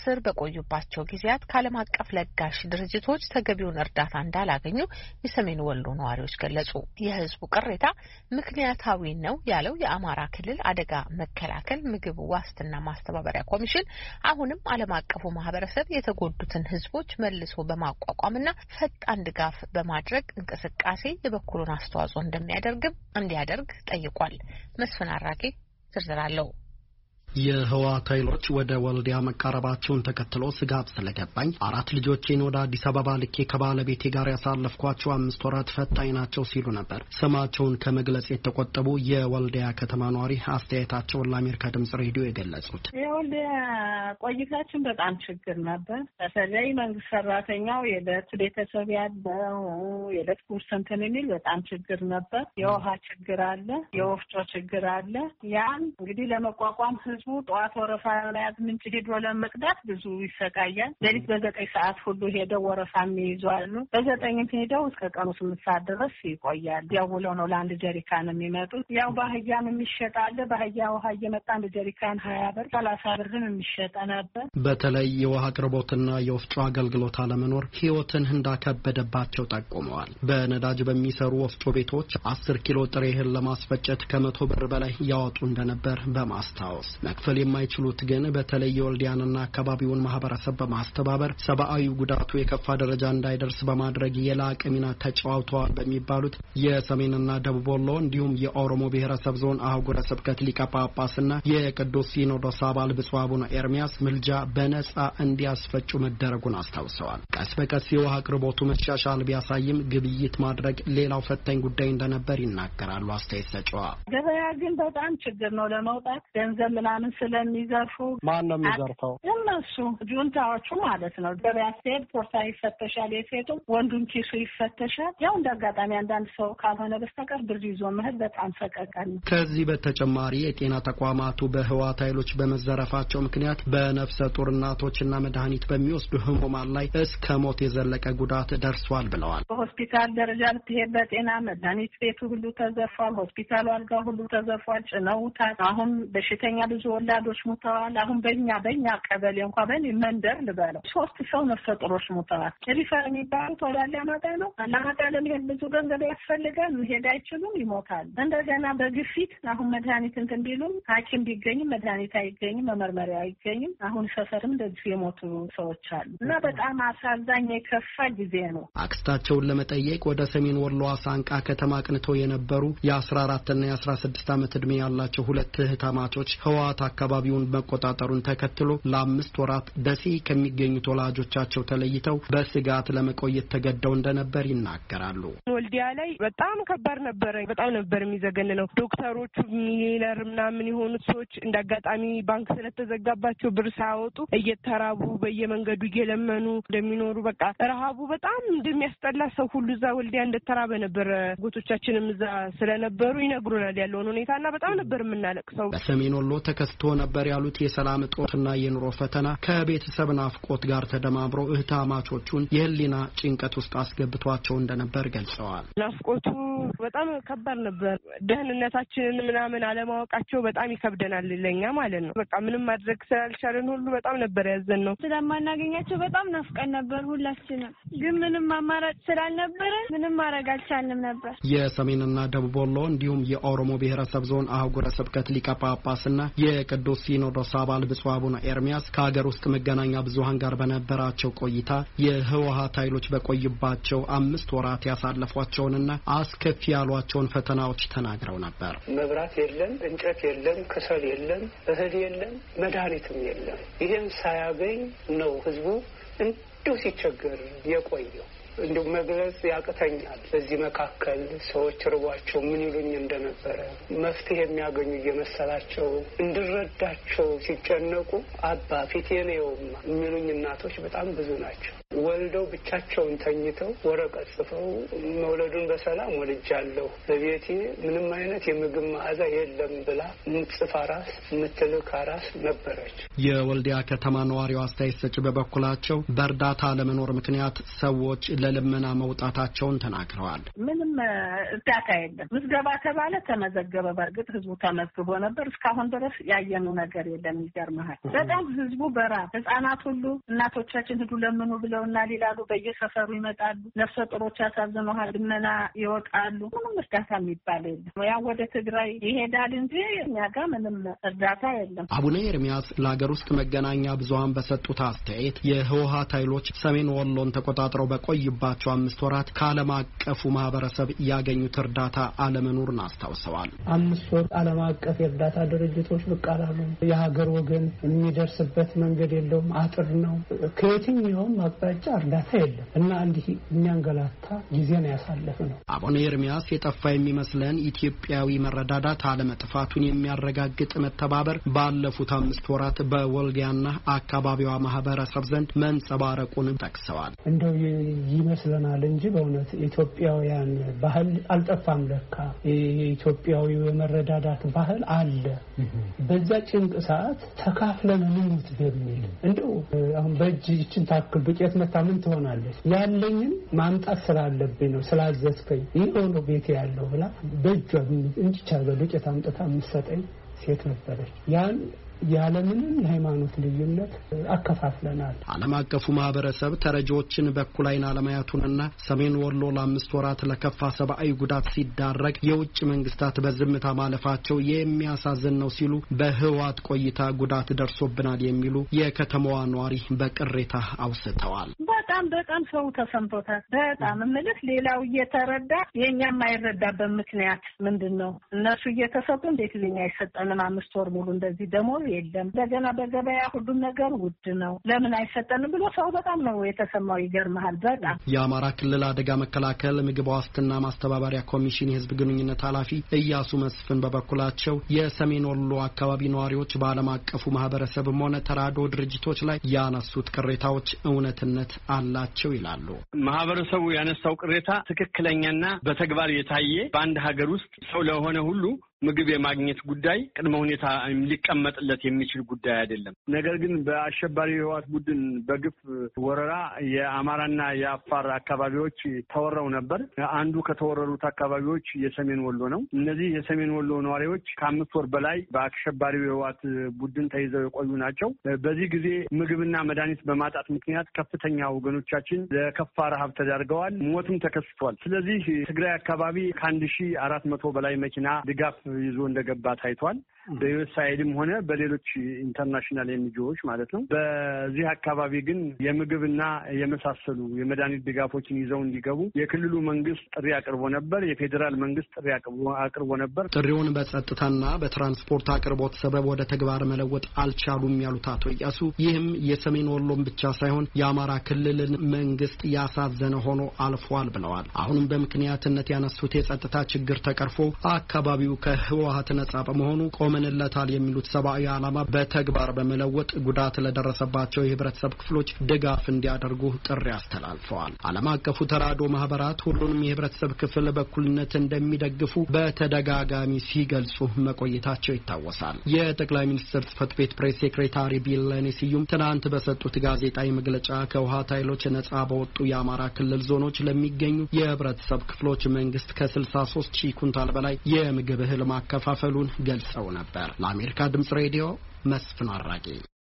ስር በቆዩባቸው ጊዜያት ከዓለም አቀፍ ለጋሽ ድርጅቶች ተገቢውን እርዳታ እንዳላገኙ የሰሜን ወሎ ነዋሪዎች ገለጹ። የህዝቡ ቅሬታ ምክንያታዊ ነው ያለው የአማራ ክልል አደጋ መከላከል ምግብ ዋስትና ማስተባበሪያ ኮሚሽን አሁንም ዓለም አቀፉ ማህበረሰብ የተጎዱትን ህዝቦች መልሶ በማቋቋምና ፈጣን ድጋፍ በማድረግ እንቅስቃሴ የበኩሉን አስተዋጽኦ እንዲያደርግ ጠይቋል። መስፍን አራጌ ዝርዝር አለው። የህወሓት ኃይሎች ወደ ወልዲያ መቃረባቸውን ተከትሎ ስጋት ስለገባኝ 4 ልጆቼን ወደ አዲስ አበባ ልኬ ከባለቤቴ ጋር ያሳለፍኳቸው 5 ወራት ፈታኝ ናቸው ሲሉ ነበር ስማቸውን ከመግለጽ የተቆጠቡ የወልዲያ ከተማ ነዋሪ አስተያየታቸውን ለአሜሪካ ድምጽ ሬዲዮ የገለጹት። የወልዲያ ቆይታችን በጣም ችግር ነበር። በተለይ መንግስት ሰራተኛው የዕለት ቤተሰብ ያለው የዕለት ጉርስ እንትን የሚል በጣም ችግር ነበር። የውሃ ችግር አለ፣ የወፍጮ ችግር አለ። ያን እንግዲህ ለመቋቋም ጠዋት ወረፋ ለያዝ ምንጭ ሄዶ ለመቅዳት ብዙ ይሰቃያል። ሌሊት በ9 ሰዓት ሁሉ ሄደው ወረፋ የሚይዛሉ። በ9 ሄደው እስከ ቀኑ 8 ሰዓት ድረስ ይቆያል። ያው ብለው ነው ለአንድ ጀሪካን የሚመጡት። ያው ባህያም የሚሸጣል። ባህያ ውሃ እየመጣ አንድ ጀሪካን 20 ብር 30 ብርም የሚሸጥ ነበር። በተለይ የውሃ አቅርቦትና የወፍጮ አገልግሎት አለመኖር ህይወትን እንዳከበደባቸው ጠቁመዋል። በነዳጅ በሚሰሩ ወፍጮ ቤቶች 10 ኪሎ ጥሬ እህል ለማስፈጨት ከ100 ብር በላይ ያወጡ እንደነበር በማስታወስ መክፈል የማይችሉት ግን በተለይ የወልዲያንና አካባቢውን ማህበረሰብ በማስተባበር ሰብአዊ ጉዳቱ የከፋ ደረጃ እንዳይደርስ በማድረግ የላቀ ሚና ተጫውተዋል በሚባሉት የሰሜንና ደቡብ ወሎ እንዲሁም የኦሮሞ ብሔረሰብ ዞን አህጉረ ስብከት ሊቀ ጳጳስና የቅዱስ ሲኖዶስ አባል ብፁዕ አቡነ ኤርሚያስ ምልጃ በነጻ እንዲያስፈጩ መደረጉን አስታውሰዋል። ቀስ በቀስ የውሃ አቅርቦቱ መሻሻል ቢያሳይም ግብይት ማድረግ ሌላው ፈታኝ ጉዳይ እንደነበር ይናገራሉ አስተያየት ሰጪዋ። ገበያ ግን በጣም ችግር ነው ለመውጣት ገንዘብ ምናምን ስለሚዘርፉ። ማን ነው የሚዘርፈው? እነሱ ጁንታዎቹ ማለት ነው። ገበያ ሲሄድ ፖርታ ይፈተሻል፣ የሴቱ ወንዱን ኪሱ ይፈተሻል። ያው እንዳጋጣሚ አንዳንድ ሰው ካልሆነ በስተቀር ብር ይዞ መሄድ በጣም ሰቀቀን። ከዚህ በተጨማሪ የጤና ተቋማቱ በህወሓት ኃይሎች በመዘረፋቸው ምክንያት በነፍሰ ጡር እናቶችና መድኃኒት በሚወስዱ ህሙማን ላይ እስከ ሞት የዘለቀ ጉዳት ደርሷል ብለዋል። በሆስፒታል ደረጃ ብትሄድ በጤና መድኃኒት ቤቱ ሁሉ ተዘርፏል። ሆስፒታሉ አልጋ ሁሉ ተዘርፏል፣ ጭነውታል። አሁን በሽተኛ ብዙ ወላዶች ሞተዋል። አሁን በእኛ ቀበሌ እንኳን በእኔ መንደር ልበለው 3 ሰው ነፍሰ ጡሮች ሞተዋል። ሪፈር የሚባሉት ወደ አላማጣ ነው። አላማጣ ለመሄድ ብዙ ገንዘብ ያስፈልጋል። መሄድ አይችሉም፣ ይሞታል። እንደገና በግፊት አሁን መድኃኒት እንትን ቢሉም ሐኪም ቢገኝም መድኃኒት አይገኝም፣ መመርመሪያ አይገኝም። አሁን ሰፈርም እንደዚህ የሞቱ ሰዎች አሉ እና በጣም አሳዛኝ የከፋ ጊዜ ነው። አክስታቸውን ለመጠየቅ ወደ ሰሜን ወሎ ሳንቃ ከተማ አቅንተው የነበሩ የ14 እና የ16 ዓመት ዕድሜ ያላቸው 2 እህታማቾች ህወሓት አካባቢውን መቆጣጠሩን ተከትሎ ለ5 ወራት ደሴ ከሚገኙት ወላጆቻቸው ተለይተው በስጋት ለመቆየት ተገደው እንደነበር ይናገራሉ። ወልዲያ ላይ በጣም ከባድ ነበር። በጣም ነበር የሚዘገንነው። ዶክተሮቹ ሚሊነር ምናምን የሆኑት ሰዎች እንዳጋጣሚ ባንክ ስለተዘጋባቸው ብር ሳያወጡ እየተራቡ በየመንገዱ እየለመኑ እንደሚኖሩ በቃ ረሃቡ በጣም እንደሚያስጠላ ሰው ሁሉ እዛ ወልዲያ እንደተራበ ነበር። ጎቶቻችንም እዛ ስለነበሩ ይነግሩናል ያለውን ሁኔታና በጣም ነበር የምናለቅሰው። በሰሜን ወሎ ተከስቶ ነበር ያሉት የሰላም እጦትና የኑሮ ፈተና ከቤተሰብ ናፍቆት ጋር ተደማምሮ እህታማቾቹን የህሊና ጭንቀት ውስጥ አስገብቷቸው እንደነበር ገልጸዋል። ናፍቆቱ በጣም ከባድ ነበር። ደህንነታችንን ምናምን አለማወቃቸው በጣም ይከብደናል ለኛ ማለት ነው። በቃ ምንም ማድረግ ስላልቻለን ሁሉ በጣም ነበር ያዘንነው። ስለማናገኛቸው በጣም ናፍቀን ነበር ሁላችንም። ግን ምንም አማራጭ ስላልነበረ ምንም ማድረግ አልቻልንም ነበር። የሰሜንና ደቡብ ወሎ እንዲሁም የኦሮሞ ብሔረሰብ ዞን አህጉረ ስብከት ሊቀ ጳጳስና የቅዱስ ሲኖዶስ አባል ብፁዕ አቡነ ኤርሚያስ ከሀገር ውስጥ መገናኛ ብዙሃን ጋር በነበራቸው ቆይታ የህወሓት ኃይሎች በቆዩባቸው 5 ወራት ያሳለፏቸውንና አስከፊ ያሏቸውን ፈተናዎች ተናግረው ነበር። መብራት የለም፣ እንጨት የለም፣ ከሰል የለም፣ እህል የለም፣ መድኃኒትም የለም። ይሄን ሳያገኝ ነው ህዝቡ እንዲሁ ሲቸገር የቆየው። እንዲሁ መግለጽ ያቅተኛል። በዚህ መካከል ሰዎች ርቧቸው ምን ይሉኝ እንደነበረ መፍትሄ የሚያገኙ እየመሰላቸው እንድረዳቸው ሲጨነቁ አባ ፊቴ ነው የሚሉኝ እናቶች በጣም ብዙ ናቸው። ወልደው ብቻቸውን ተኝተው ወረቀት ጽፈው መውለዱን በሰላም ወልጃለሁ፣ በቤቴ ምንም አይነት የምግብ መዓዛ የለም ብላ ምጽፍ አራስ ምትልክ አራስ ነበረች። የወልዲያ ከተማ ነዋሪው አስተያየት ሰጪ በበኩላቸው በእርዳታ ለመኖር ምክንያት ሰዎች ለልመና መውጣታቸውን ተናግረዋል። ምንም እርዳታ የለም። ምዝገባ ተባለ ተመዘገበ። በእርግጥ ህዝቡ ተመዝግቦ ነበር። እስካሁን ድረስ ያየነው ነገር የለም። ይገርምሃል። በጣም ህዝቡ በራብ ህጻናት ሁሉ እናቶቻችን ሂዱ ለምኑ ብለውና ሊላሉ በየሰፈሩ ይመጣሉ። ነፍሰ ጡሮች ያሳዝነዋል። ልመና ይወጣሉ። ምንም እርዳታ የሚባል የለም። ያ ወደ ትግራይ ይሄዳል እንጂ እኛ ጋር ምንም እርዳታ የለም። አቡነ ኤርሚያስ ለሀገር ውስጥ መገናኛ ብዙሃን በሰጡት አስተያየት የህወሓት ኃይሎች ሰሜን ወሎን ተቆጣጥረው በቆይባቸው 5 ወራት ከዓለም አቀፉ ማህበረሰብ ያገኙት እርዳታ አለመኖሩን አስታውሰዋል። 5 ወር ዓለም አቀፍ የእርዳታ ድርጅቶች ብቅ አላሉ። የሀገር ወገን የሚደርስበት መንገድ የለውም። አጥር ነው። ከየትኛውም አቅጣጫ እርዳታ የለም እና እንዲህ የሚያንገላታ ጊዜን ያሳለፈ ነው። አቡነ ኤርሚያስ የጠፋ የሚመስለን ኢትዮጵያዊ መረዳዳት አለመጥፋቱን የሚያረጋግጥ መተባበር ባለፉት 5 ወራት በወልዲያና አካባቢዋ ማህበረሰብ ዘንድ መንጸባረቁን ጠቅሰዋል። እንደው ይመስለናል እንጂ በእውነት ኢትዮጵያውያን ባህል አልጠፋም። ለካ የኢትዮጵያዊ የመረዳዳት ባህል አለ። በዛ ጭንቅ ሰዓት ተካፍለን እንሙት በሚል እንደው አሁን በእጅ ይችን ታክል ዱቄት መታ ምን ትሆናለች? ያለኝን ማምጣት ስላለብኝ ነው ስላዘዝከኝ ይሄው ነው ቤቴ ያለው ብላ በእጇ እንዲቻለ ዱቄት አምጥታ የምትሰጠኝ ሴት ነበረች። ያን ያለምንም ሃይማኖት ልዩነት አከፋፍለናል። ዓለም አቀፉ ማህበረሰብ ተረጂዎችን በኩል አይን አለማየቱንና ሰሜን ወሎ ለ5 ወራት ለከፋ ሰብአዊ ጉዳት ሲዳረግ የውጭ መንግስታት በዝምታ ማለፋቸው የሚያሳዝን ነው ሲሉ በህወሓት ቆይታ ጉዳት ደርሶብናል የሚሉ የከተማዋ ነዋሪ በቅሬታ አውስተዋል። በጣም ሰው ተሰምቶታል። በጣም ምልህ ሌላው እየተረዳ የኛም አይረዳበት ምክንያት ምንድነው? እነሱ እየተሰጡ እንዴት ለኛ አይሰጠንም? 5 ወር ሙሉ እንደዚህ ደሞዝ የለም። እንደገና በገበያ ሁሉም ነገር ውድ ነው። ለምን አይሰጠንም ብሎ ሰው በጣም ነው የተሰማው። ይገርምሃል። በጣም የአማራ ክልል አደጋ መከላከል ምግብ ዋስትና ማስተባበሪያ ኮሚሽን የህዝብ ግንኙነት ኃላፊ እያሱ መስፍን በበኩላቸው የሰሜን ወሎ አካባቢ ነዋሪዎች በዓለም አቀፉ ማህበረሰብም ሆነ ተራድኦ ድርጅቶች ላይ ያነሱት ቅሬታዎች እውነትነት አላቸው ይላሉ። ማህበረሰቡ ያነሳው ቅሬታ ትክክለኛና በተግባር የታየ በአንድ ሀገር ውስጥ ሰው ለሆነ ሁሉ ምግብ የማግኘት ጉዳይ ቅድመ ሁኔታ ሊቀመጥለት የሚችል ጉዳይ አይደለም። ነገር ግን በአሸባሪ ህወሓት ቡድን በግፍ ወረራ የአማራና የአፋር አካባቢዎች ተወረው ነበር። አንዱ ከተወረሩት አካባቢዎች የሰሜን ወሎ ነው። እነዚህ የሰሜን ወሎ ነዋሪዎች ከ5 ወር በላይ በአሸባሪው የህወሓት ቡድን ተይዘው የቆዩ ናቸው። በዚህ ጊዜ ምግብና መድኃኒት በማጣት ምክንያት ከፍተኛ ወገኖቻችን ለከፋ ረሃብ ተዳርገዋል። ሞትም ተከስቷል። ስለዚህ ትግራይ አካባቢ ከ1400 በላይ መኪና ድጋፍ ይዞ እንደገባ ታይቷል። በዩኤስአይድም ሆነ በሌሎች ኢንተርናሽናል ኤንጂኦዎች ማለት ነው። በዚህ አካባቢ ግን የምግብና የመሳሰሉ የመድኃኒት ድጋፎችን ይዘው እንዲገቡ የክልሉ መንግስት ጥሪ አቅርቦ ነበር። የፌዴራል መንግስት ጥሪ አቅርቦ ነበር። ጥሪውን በጸጥታና በትራንስፖርት አቅርቦት ሰበብ ወደ ተግባር መለወጥ አልቻሉም ያሉት አቶ እያሱ ይህም የሰሜን ወሎን ብቻ ሳይሆን የአማራ ክልልን መንግስት ያሳዘነ ሆኖ አልፏል ብለዋል። አሁንም በምክንያትነት ያነሱት የጸጥታ ችግር ተቀርፎ አካባቢው ከህወሓት ነጻ በመሆኑ ቆመንለታል የሚሉት ሰብአዊ ዓላማ በተግባር በመለወጥ ጉዳት ለደረሰባቸው የህብረተሰብ ክፍሎች ድጋፍ እንዲያደርጉ ጥሪ አስተላልፈዋል። ዓለም አቀፉ ተራድኦ ማህበራት ሁሉንም የህብረተሰብ ክፍል በኩልነት እንደሚደግፉ በተደጋጋሚ ሲገልጹ መቆየታቸው ይታወሳል። የጠቅላይ ሚኒስትር ጽህፈት ቤት ፕሬስ ሴክሬታሪ ቢለኔ ስዩም ትናንት በሰጡት ጋዜጣዊ መግለጫ ከህወሓት ኃይሎች ነጻ በወጡ የአማራ ክልል ዞኖች ለሚገኙ የህብረተሰብ ክፍሎች መንግስት ከ63,000 ኩንታል በላይ የምግብ እህል ማከፋፈሉን ገልጸው ነበር። ለአሜሪካ ድምጽ ሬዲዮ መስፍን አራጌ